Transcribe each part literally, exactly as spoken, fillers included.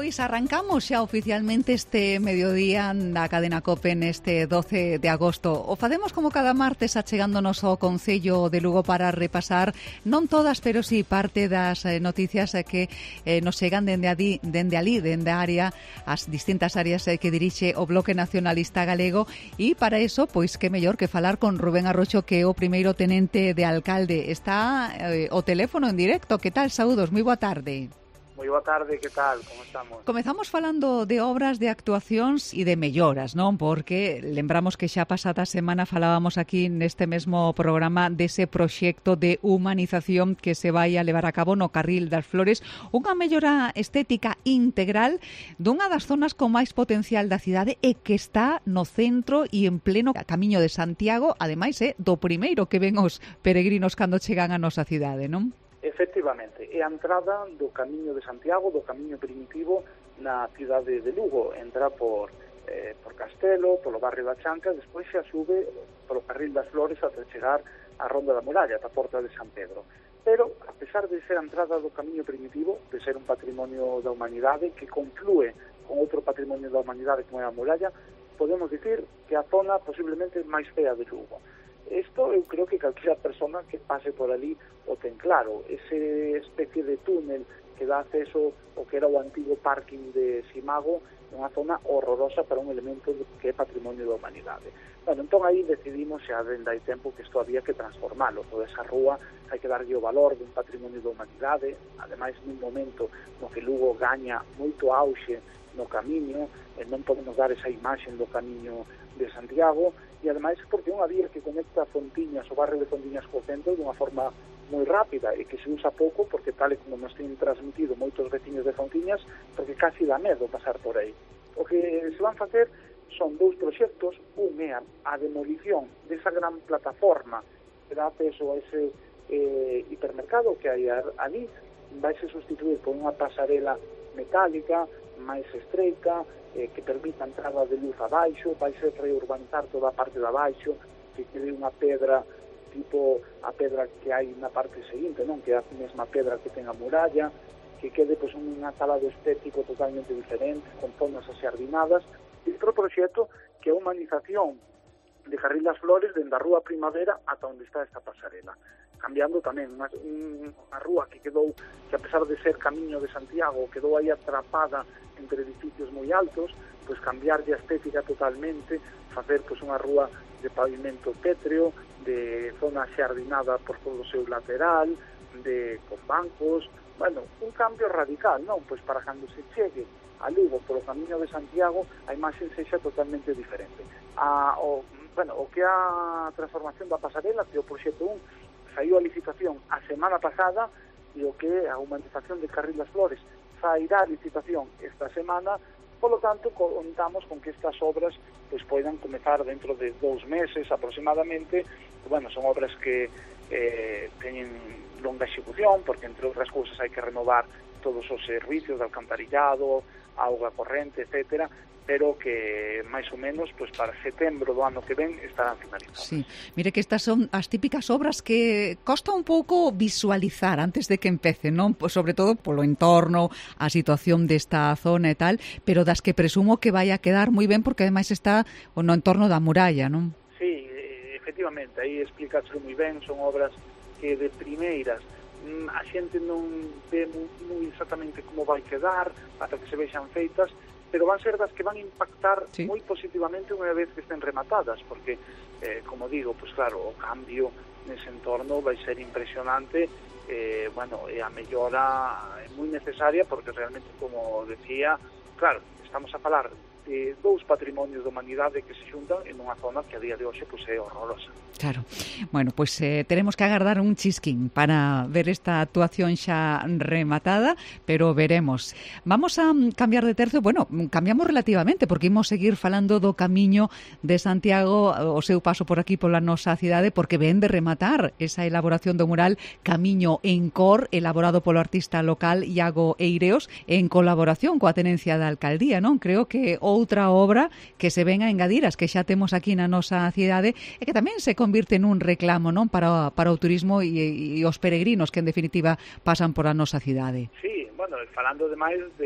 Pois arrancamos xa oficialmente este mediodía na cadena COPE neste doce de agosto. O facemos como cada martes achegándonos ao Concello de Lugo para repasar non todas, pero si parte das noticias que eh, nos chegan dende, adi, dende ali, dende a área, as distintas áreas eh, que dirixe o Bloque Nacionalista Galego, e para eso, pois que mellor que falar con Rubén Arrocho, que é o primeiro tenente de alcalde. Está eh, o teléfono en directo. Que tal? Saúdos, moi boa tarde. Moi boa tarde, que tal? Como estamos? Comezamos falando de obras, de actuacións e de melloras, non? Porque lembramos que xa pasada semana falábamos aquí neste mesmo programa dese proxecto de humanización que se vai a levar a cabo no Carril das Flores, unha mellora estética integral dunha das zonas con máis potencial da cidade e que está no centro e en pleno camiño de Santiago, ademais é do primeiro que ven os peregrinos cando chegan a nosa cidade, non? Efectivamente, é a entrada do Camiño de Santiago, do Camiño Primitivo na cidade de Lugo. Entra por, eh, por Castelo, polo barrio da Chanca, despois xa sube polo Carril das Flores ata chegar á Ronda da Muralla, ata a Porta de San Pedro. Pero, a pesar de ser a entrada do Camiño Primitivo, de ser un patrimonio da humanidade que conflúe con outro patrimonio da humanidade como é a muralla, podemos dicir que a zona posiblemente máis fea de Lugo. Isto eu creo que calquera persona que pase por ali o ten claro. Ese especie de túnel que dá acceso ao que era o antigo parking de Simago é unha zona horrorosa para un elemento que é patrimonio da humanidade. Bueno, entón aí decidimos xa dende hai tempo que isto había que transformalo. Toda esa rúa hai que darlle o valor dun patrimonio da humanidade, ademais nun momento no que Lugo gaña moito auxe no camiño, e non podemos dar esa imaxe do camiño de Santiago, e ademais porque é unha vía que conecta Fontiñas, o barrio de Fontiñas co centro, dunha forma moi rápida e que se usa pouco porque tal e como nos ten transmitido moitos veciños de Fontiñas, porque casi dá medo pasar por aí. O que se van facer son dous proxectos. Un é a demolición desa gran plataforma que dá acceso a ese eh, hipermercado que hai ali, vai se sustituir por unha pasarela metálica máis estreita, eh, que permita a entrada de luz abaixo, vai ser reurbanizar toda a parte de abaixo, que quede unha pedra tipo a pedra que hai na parte seguinte, non? Que é a mesma pedra que ten a muralla, que quede pois, un acabado estético totalmente diferente, con zonas axardinadas. E outro proxecto que é a humanización de Carril das Flores dende a Rúa Primavera ata onde está esta pasarela, cambiando tamén unha, unha rúa que quedou, que a pesar de ser camiño de Santiago, quedou aí atrapada entre edificios moi altos, pois cambiarlle a estética totalmente, facer pois unha rúa de pavimento pétreo, de zona xardinada por todo o seu lateral, de con bancos, bueno, un cambio radical, non? Pois para cando se chegue a Lugo polo camiño de Santiago, a imaxe sexa totalmente diferente. A, o, bueno, o que a transformación da pasarela, que é o proxecto un, saiu a licitación a semana pasada, e o que é a humanización de Carril das Flores sairá a licitación esta semana. Polo tanto, contamos con que estas obras pues, poidan comezar dentro de dous meses aproximadamente. Bueno, son obras que eh, teñen longa execución, porque entre outras cousas hai que renovar todos os servicios de alcantarillado, auga corrente, etcétera, pero que máis ou menos pues, para setembro do ano que ven estarán finalizadas. Sí, mire que estas son as típicas obras que costa un pouco visualizar antes de que empece, non? Pues, sobre todo polo entorno, a situación desta zona e tal, pero das que presumo que vai a quedar moi ben porque ademais está no entorno da muralla, non? Sí, efectivamente, aí explícase moi ben, son obras que de primeiras a xente non ve moi exactamente como vai quedar ata que se vexan feitas, pero van ser das que van impactar sí. moi positivamente unha vez que estén rematadas, porque, eh, como digo, pues claro, o cambio nese entorno vai ser impresionante, eh, bueno, e a mellora é moi necesaria, porque realmente, como decía, claro, estamos a falar de dous patrimonios da humanidade que se xuntan en unha zona que a día de hoxe pues, é horrorosa. Claro. Bueno, pues eh, teremos que agardar un chisquín para ver esta actuación xa rematada, pero veremos. Vamos a cambiar de tercio, bueno, cambiamos relativamente, porque imos seguir falando do camiño de Santiago, o seu paso por aquí pola nosa cidade, porque ven de rematar esa elaboración do mural Camiño en Cor, elaborado polo artista local Iago Eireos, en colaboración coa tenencia da alcaldía, non? Creo que outra obra que se ven a engadir as que xa temos aquí na nosa cidade e que tamén se convirte nun reclamo, non, para, para o turismo e, e os peregrinos que en definitiva pasan por a nosa cidade. Sí, bueno, falando ademais de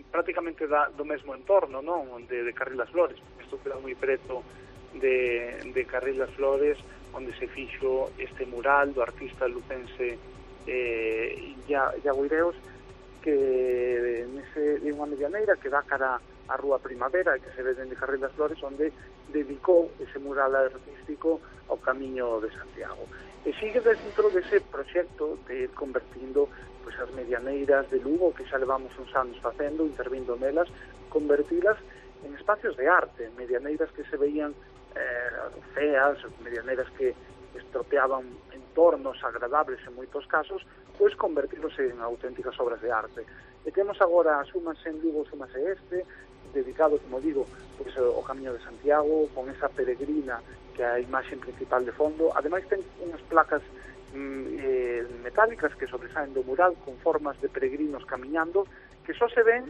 prácticamente da, do mesmo entorno, non? De, de Carril das Flores. Isto queda moi preto de, de Carril das Flores, onde se fixo este mural do artista lucense eh, Iago Ireos, que nese, de unha medianeira que dá cara a Rúa Primavera e que se ve dende Carril das Flores, onde dedicou ese mural artístico ao Camiño de Santiago. E sigue dentro dese proxecto de ir convertindo pois, as medianeiras de Lugo, que xa levamos uns anos facendo, intervindo nelas, convertilas en espacios de arte, medianeiras que se veían eh, feas, medianeiras que estropeaban entornos agradables en moitos casos, pois convertilos en auténticas obras de arte. E temos agora a Súmase en Lugo, Súmase Este, dedicado, como digo, pois, ao Camiño de Santiago, con esa peregrina que é a imaxe principal de fondo. Ademais ten unhas placas mm, eh, metálicas que sobresaen do mural con formas de peregrinos camiñando, que só se ven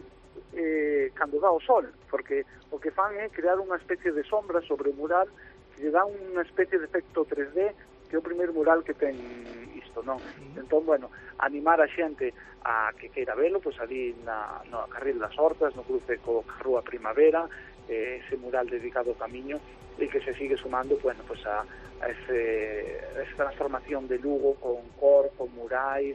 eh, cando dá o sol, porque o que fan é crear unha especie de sombra sobre o mural que lle dá unha especie de efecto tres D, que é o primeiro mural que ten isto, non? Entón, bueno, animar a xente a que queira velo, pois ali na, no Carril das Hortas, no cruce co Rúa Primavera, eh, ese mural dedicado ao Camiño, e que se sigue sumando, bueno, pues a, a, ese, a esa transformación de Lugo con cor, con murais,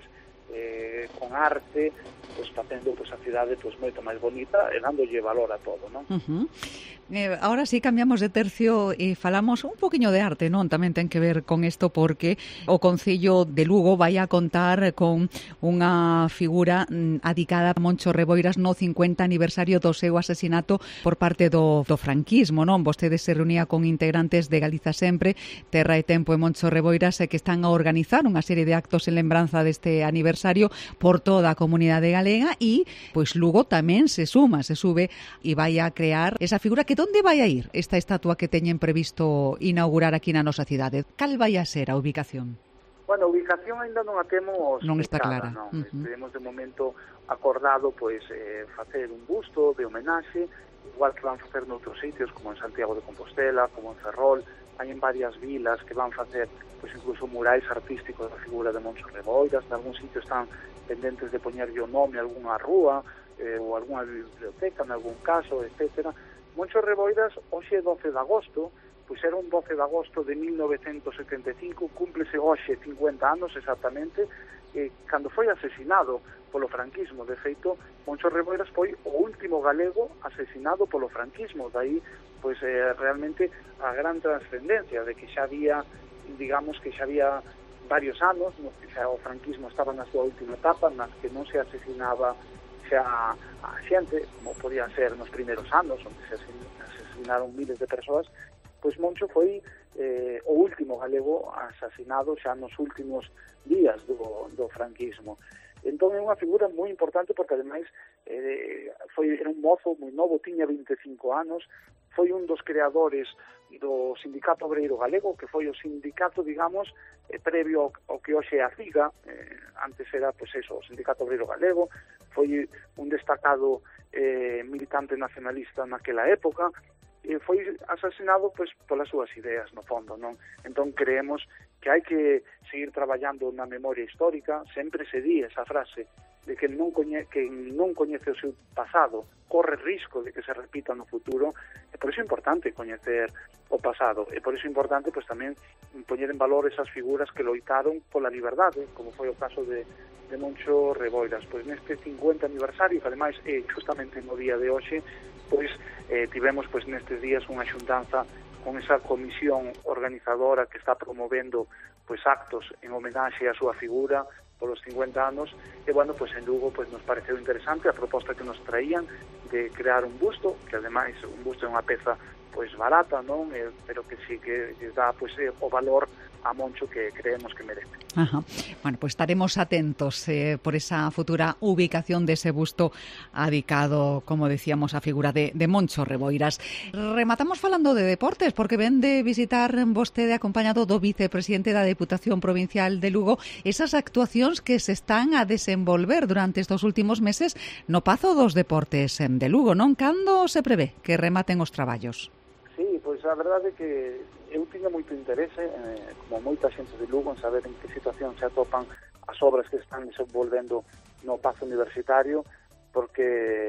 eh, con arte, pues facendo pues, a cidade pues, moito máis bonita e dándolle valor a todo, non? Uh-huh. Eh, ahora sí cambiamos de tercio e falamos un poquinho de arte, non? Tamén ten que ver con isto porque o Concello de Lugo vai a contar con unha figura adicada a Moncho Reboiras no cincuenta aniversario do seu asesinato por parte do, do franquismo, non? Vostede se reunía con integrantes de Galiza Sempre, Terra e Tempo e Moncho Reboiras e que están a organizar unha serie de actos en lembranza deste aniversario por toda a comunidade galega e, pois, Lugo tamén se suma, se sube e vai a crear esa figura que onde vai a ir esta estatua que teñen previsto inaugurar aquí na nosa cidade? Cal vai a ser a ubicación? Bueno, a ubicación ainda non a temos non está clara, clara. Non. Uh-huh. Temos de momento acordado pois eh, facer un busto de homenaxe, igual que van facer noutros sitios como en Santiago de Compostela, como en Ferrol, hai en varias vilas que van facer pois incluso murais artísticos da figura de Moncho Reboiras, en algún sitio están pendentes de poñerlle o nome a algunha rúa eh, ou algunha biblioteca en algún caso, etcétera. Moncho Reboiras, hoxe doce de agosto, pois era un doce de agosto de mil novecentos setenta e cinco, cúmplese hoxe cincuenta anos exactamente, eh, cando foi asesinado polo franquismo. De feito, Moncho Reboiras foi o último galego asesinado polo franquismo, dai pois eh, realmente a gran trascendencia de que xa había, digamos que xa había varios anos, no que xa o franquismo estaba na súa última etapa, nas que non se asesinaba xa a xente, como podía ser nos primeiros anos, onde se asesinaron miles de persoas, pois Moncho foi eh, o último galego asesinado xa nos últimos días do, do franquismo. Entón é unha figura moi importante porque ademais eh, foi, era un mozo moi novo, tiña vinte e cinco anos, foi un dos creadores do Sindicato Obreiro Galego, que foi o sindicato, digamos, eh, previo ao, ao que hoxe é a CIGA, eh, antes era, pois eso, o Sindicato Obreiro Galego, foi un destacado eh, militante nacionalista naquela época, e foi asesinado pois polas súas ideas, no fondo, non? Entón creemos que hai que seguir traballando na memoria histórica, sempre se di esa frase de que non, coñe, que non coñece o seu pasado corre risco de que se repita no futuro, e por iso é importante coñecer o pasado, e por iso é importante pois tamén poñer en valor esas figuras que loitaron pola liberdade, como foi o caso de, de Moncho Reboiras. Pois neste cincuenta aniversario, que ademais é justamente no día de hoxe, pois eh, tivemos pois nestes días unha xuntanza con esa comisión organizadora que está promovendo pois actos en homenaxe á súa figura polos cincuenta anos, e bueno, pois en Lugo pois nos pareceu interesante a proposta que nos traían de crear un busto, que ademais un busto é unha peza pois barata, non? Eh, pero que sí que dá pois eh, o valor a Moncho que creemos que merece. Ajá. Bueno, pues estaremos atentos eh, por esa futura ubicación de ese busto adicado, como decíamos, a figura de, de Moncho Reboiras. Rematamos falando de deportes, porque ven de visitar vostede acompañado do vicepresidente da Deputación Provincial de Lugo esas actuacións que se están a desenvolver durante estes últimos meses no Pazo dos Deportes de Lugo, non? Cando se prevé que rematen os traballos? Sí, pois a verdade é que eu tiña moito interese, eh, como moita xente de Lugo, en saber en que situación se atopan as obras que están desenvolvendo no Pazo Universitario, porque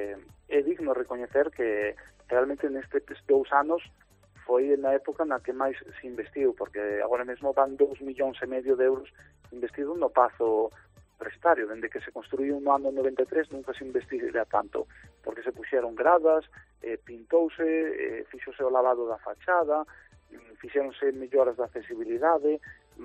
é digno recoñecer que realmente nestes dous anos foi na época na que máis se investiu, porque agora mesmo van dous millóns e medio de euros investidos no Pazo Universitario. Dende que se construiu no ano noventa e tres nunca se investira tanto, porque se puxeron gradas, eh, pintouse, eh, fixose o lavado da fachada, fixéronse melloras da accesibilidade,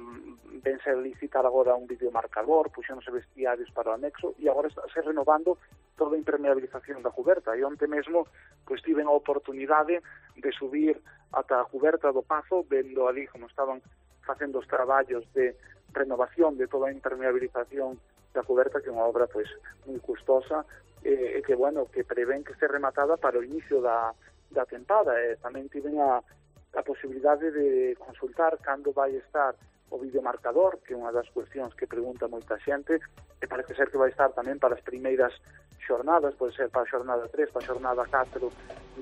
vense a licitar agora un videomarcador, puxéronse vestiarios para o anexo, e agora está se renovando toda a impermeabilización da cuberta. E onte mesmo pois tiven a oportunidade de subir ata a cuberta do Pazo, vendo ali como estaban facendo os traballos de renovación de toda a impermeabilización da cuberta, que é unha obra pois moi custosa, e, e que, bueno, que prevén que este rematada para o inicio da, da tempada. E tamén tiven a, a posibilidade de consultar cando vai estar o videomarcador, que é unha das cuestións que pregunta moita xente, e parece ser que vai estar tamén para as primeiras xornadas, pode ser para a xornada tres, para a xornada catro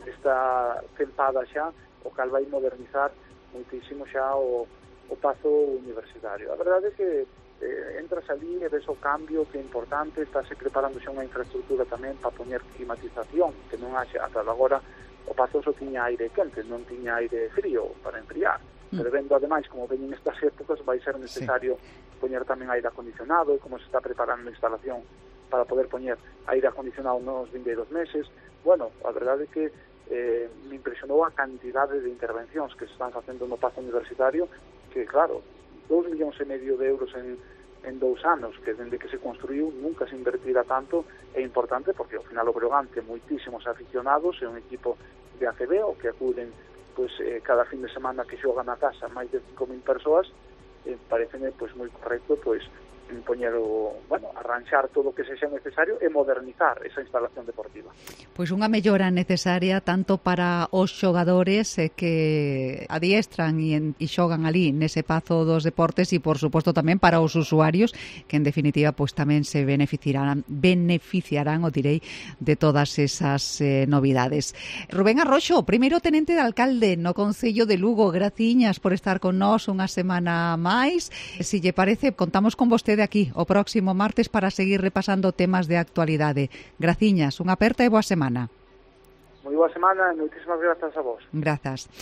desta tempada xa, o cal vai modernizar muitísimo xa o, o Pazo Universitario. A verdade é que eh, entras ali e ves o cambio, que é importante, estáse preparando xa unha infraestructura tamén para poñer climatización, que non haxe, ata agora o Pazo só tiña aire quente, non tiña aire frío para enfriar. Mm. Pero vendo ademais como veñen estas épocas vai ser necesario sí. poñer tamén aire acondicionado, e como se está preparando a instalación para poder poñer aire acondicionado nos vindeiros meses. Bueno, a verdade é que eh, me impresionou a cantidade de intervencións que se están facendo no Pazo Universitario, que claro, dous millóns e medio de euros en, en dous anos, que dende que se construiu nunca se invertira tanto, é importante porque ao final o Breogán ten moitísimos aficionados, é un equipo de A C B o que acuden pois eh, cada fin de semana que xogan na casa máis de cinco mil persoas. Eh, pareceme pois moi correcto pois poñer o, bueno, arranxar todo o que sexa necesario e modernizar esa instalación deportiva. Pois unha mellora necesaria tanto para os xogadores eh, que adiestran e, en, e xogan ali nese Pazo dos Deportes, e por suposto tamén para os usuarios, que en definitiva pois tamén se beneficiarán beneficiarán, o direi, de todas esas eh, novidades. Rubén Arroxo, primeiro tenente de alcalde no Concello de Lugo, graciñas por estar con nós unha semana máis. Se lle parece, contamos con vostede de aquí o próximo martes para seguir repasando temas de actualidade. Graciñas, unha aperta e boa semana. Moi boa semana e moitísimas grazas a vos. Grazas.